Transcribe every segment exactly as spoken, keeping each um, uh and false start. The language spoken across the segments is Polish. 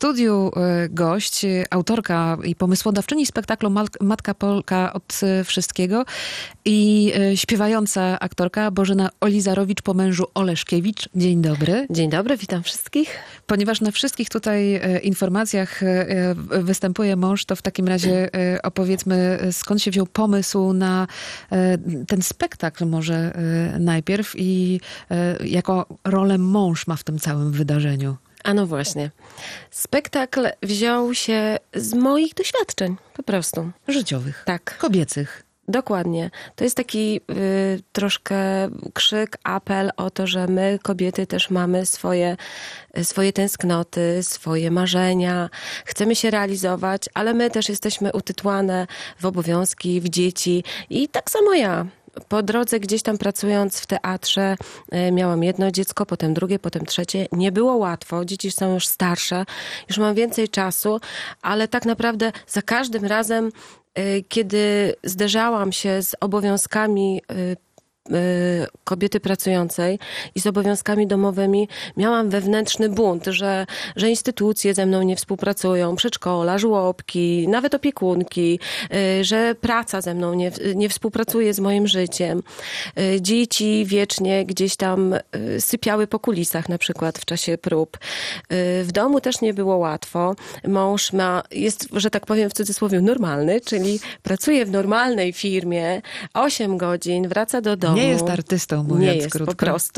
studiu gość, autorka i pomysłodawczyni spektaklu Matka Polka od wszystkiego i śpiewająca aktorka Bożena Olizarowicz po mężu Oleszkiewicz. Dzień dobry. Dzień dobry, witam wszystkich. Ponieważ na wszystkich tutaj informacjach występuje mąż, to w takim razie opowiedzmy, skąd się wziął pomysł na ten spektakl może najpierw i jaką rolę mąż ma w tym całym wydarzeniu. A no właśnie. Spektakl wziął się z moich doświadczeń, po prostu. Życiowych. Tak. Kobiecych. Dokładnie. To jest taki y, troszkę krzyk, apel o to, że my, kobiety, też mamy swoje, swoje tęsknoty, swoje marzenia. Chcemy się realizować, ale my też jesteśmy utytłane w obowiązki, w dzieci. I tak samo ja. Po drodze gdzieś tam pracując w teatrze miałam jedno dziecko, potem drugie, potem trzecie. Nie było łatwo, dzieci są już starsze, już mam więcej czasu, ale tak naprawdę za każdym razem, kiedy zderzałam się z obowiązkami kobiety pracującej i z obowiązkami domowymi, miałam wewnętrzny bunt, że, że instytucje ze mną nie współpracują, przedszkola, żłobki, nawet opiekunki, że praca ze mną nie, nie współpracuje z moim życiem. Dzieci wiecznie gdzieś tam sypiały po kulisach, na przykład w czasie prób. W domu też nie było łatwo. Mąż ma, jest, że tak powiem w cudzysłowie, normalny, czyli pracuje w normalnej firmie osiem godzin, wraca do domu. Nie jest artystą, mówiąc Nie jest krótko. po prostu.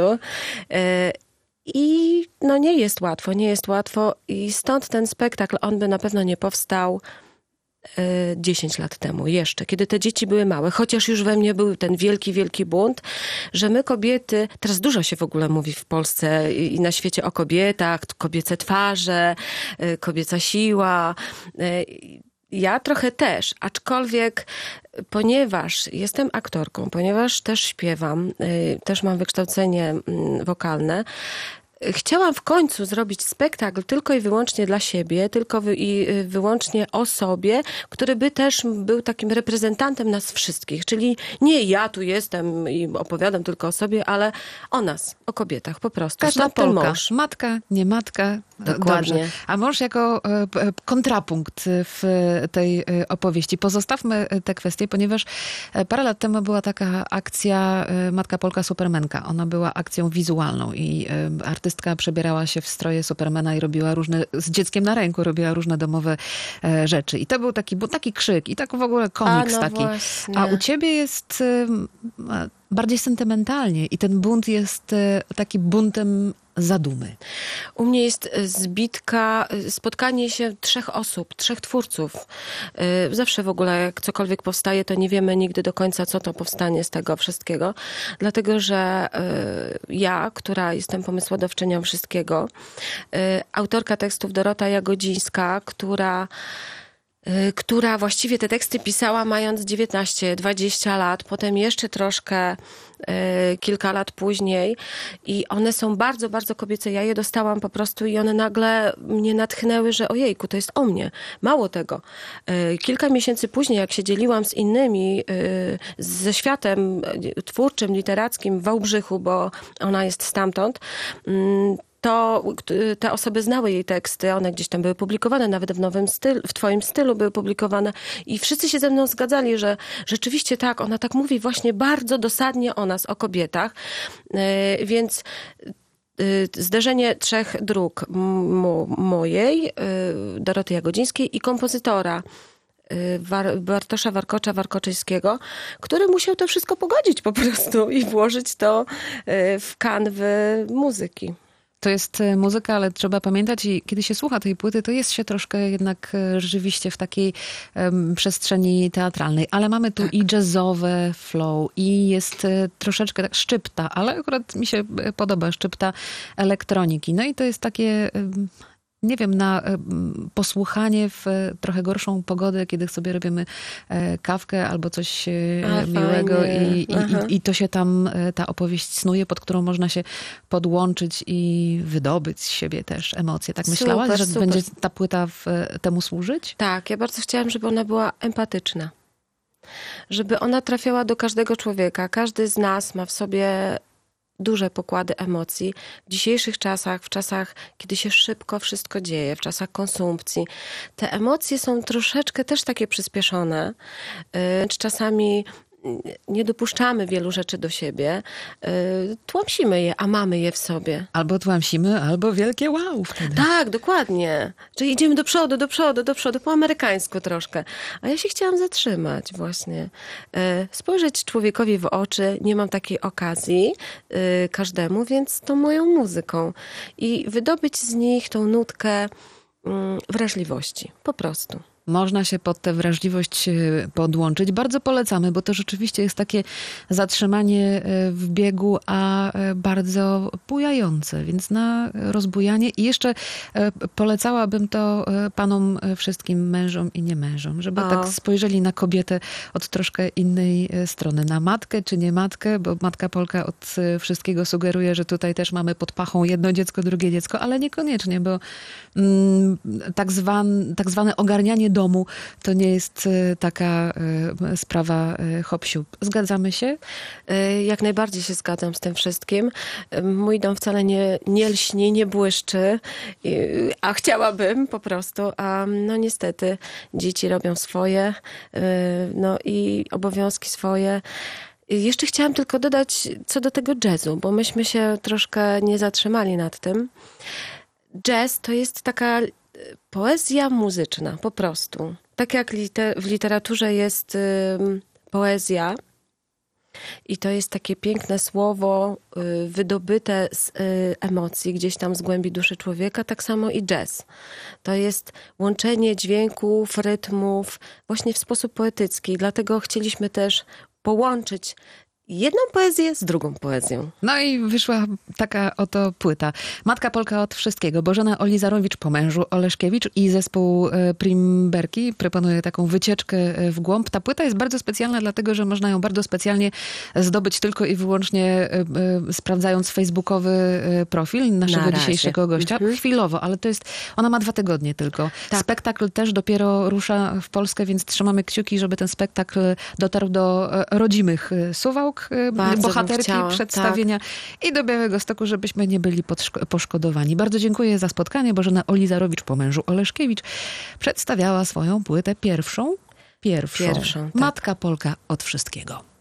I no nie jest łatwo, nie jest łatwo i stąd ten spektakl, on by na pewno nie powstał dziesięć lat temu jeszcze, kiedy te dzieci były małe, chociaż już we mnie był ten wielki, wielki bunt, że my kobiety, teraz dużo się w ogóle mówi w Polsce i na świecie o kobietach, kobiece twarze, kobieca siła. Ja trochę też, aczkolwiek ponieważ jestem aktorką, ponieważ też śpiewam, też mam wykształcenie wokalne, chciałam w końcu zrobić spektakl tylko i wyłącznie dla siebie, tylko wy, i wyłącznie o sobie, który by też był takim reprezentantem nas wszystkich. Czyli nie ja tu jestem i opowiadam tylko o sobie, ale o nas, o kobietach po prostu. Każda Stąd ten Polka. mąż. Matka, nie matka. Dokładnie. Dobrze. A mąż jako e, kontrapunkt w tej opowieści. Pozostawmy tę kwestię, ponieważ parę lat temu była taka akcja Matka Polka Supermenka. Ona była akcją wizualną i artystka przebierała się w stroje Supermana i robiła różne, z dzieckiem na ręku robiła różne domowe rzeczy. I to był taki, był taki krzyk i tak w ogóle komiks A, no taki. właśnie. A u ciebie jest bardziej sentymentalnie i ten bunt jest taki buntem zadumy. U mnie jest zbitka, spotkanie się trzech osób, trzech twórców. Zawsze w ogóle jak cokolwiek powstaje, to nie wiemy nigdy do końca, co to powstanie z tego wszystkiego. Dlatego, że ja, która jestem pomysłodawczynią wszystkiego, autorka tekstów Dorota Jagodzińska, która która właściwie te teksty pisała mając dziewiętnaście dwadzieścia lat, potem jeszcze troszkę kilka lat później i one są bardzo, bardzo kobiece. Ja je dostałam po prostu i one nagle mnie natchnęły, że ojejku, to jest o mnie. Mało tego. Kilka miesięcy później, jak się dzieliłam z innymi, ze światem twórczym, literackim w Wałbrzychu, bo ona jest stamtąd, to te osoby znały jej teksty, one gdzieś tam były publikowane, nawet w nowym stylu, w twoim stylu były publikowane i wszyscy się ze mną zgadzali, że rzeczywiście tak, ona tak mówi właśnie bardzo dosadnie o nas, o kobietach, więc zderzenie trzech dróg mojej, Doroty Jagodzińskiej i kompozytora Bartosza Warkocza Warkoczyńskiego, który musiał to wszystko pogodzić po prostu i włożyć to w kanwy muzyki. To jest muzyka, ale trzeba pamiętać i kiedy się słucha tej płyty, to jest się troszkę jednak rzeczywiście w takiej um, przestrzeni teatralnej. Ale mamy tu tak. i jazzowe flow i jest e, troszeczkę tak szczypta, ale akurat mi się podoba szczypta elektroniki. No i to jest takie... Um, nie wiem, na posłuchanie w trochę gorszą pogodę, kiedy sobie robimy kawkę albo coś A, miłego i, i, i, i to się tam, ta opowieść snuje, pod którą można się podłączyć i wydobyć z siebie też emocje. Tak super, myślałaś, że super. będzie ta płyta w, temu służyć? Tak, ja bardzo chciałam, żeby ona była empatyczna. Żeby ona trafiała do każdego człowieka. Każdy z nas ma w sobie duże pokłady emocji. W dzisiejszych czasach, w czasach, kiedy się szybko wszystko dzieje, w czasach konsumpcji, te emocje są troszeczkę też takie przyspieszone. Yy, czasami nie dopuszczamy wielu rzeczy do siebie, yy, tłamsimy je, a mamy je w sobie. Albo tłamsimy, albo wielkie wow wtedy. Tak, dokładnie. Czyli idziemy do przodu, do przodu, do przodu, po amerykańsku troszkę. A ja się chciałam zatrzymać właśnie. Yy, spojrzeć człowiekowi w oczy. Nie mam takiej okazji yy, każdemu, więc tą moją muzyką. I wydobyć z nich tą nutkę yy, wrażliwości. Po prostu. Można się pod tę wrażliwość podłączyć. Bardzo polecamy, bo to rzeczywiście jest takie zatrzymanie w biegu, a bardzo bujające, więc na rozbujanie. I jeszcze polecałabym to panom wszystkim, mężom i nie mężom, żeby O. tak spojrzeli na kobietę od troszkę innej strony. Na matkę czy nie matkę, bo Matka Polka od wszystkiego sugeruje, że tutaj też mamy pod pachą jedno dziecko, drugie dziecko, ale niekoniecznie, bo mm, tak, zwan, tak zwane ogarnianie domu to nie jest taka sprawa hop-siup. Zgadzamy się? Jak najbardziej się zgadzam z tym wszystkim. Mój dom wcale nie, nie lśni, nie błyszczy, a chciałabym po prostu. A no niestety dzieci robią swoje, no i obowiązki swoje. Jeszcze chciałam tylko dodać co do tego jazzu, bo myśmy się troszkę nie zatrzymali nad tym. Jazz to jest taka poezja muzyczna, po prostu. Tak jak liter- w literaturze jest y, poezja i to jest takie piękne słowo y, wydobyte z y, emocji, gdzieś tam z głębi duszy człowieka, tak samo i jazz. To jest łączenie dźwięków, rytmów właśnie w sposób poetycki. Dlatego chcieliśmy też połączyć jedną poezję z drugą poezją. No i wyszła taka oto płyta. Matka Polka od wszystkiego. Bożena Olizarowicz po mężu Oleszkiewicz i zespół Primberki proponuje taką wycieczkę w głąb. Ta płyta jest bardzo specjalna, dlatego że można ją bardzo specjalnie zdobyć tylko i wyłącznie sprawdzając facebookowy profil naszego Na razie. dzisiejszego gościa. Mhm. Chwilowo, ale to jest, ona ma dwa tygodnie tylko. Tak. Spektakl też dopiero rusza w Polskę, więc trzymamy kciuki, żeby ten spektakl dotarł do rodzimych Suwałk, Bardzo bym bohaterki chciała, przedstawienia i do Białegostoku, żebyśmy nie byli podszko- poszkodowani. Bardzo dziękuję za spotkanie. Bożena Olizarowicz po mężu Oleszkiewicz przedstawiała swoją płytę pierwszą. Pierwszą. Pierwszą, tak. Matka Polka od wszystkiego.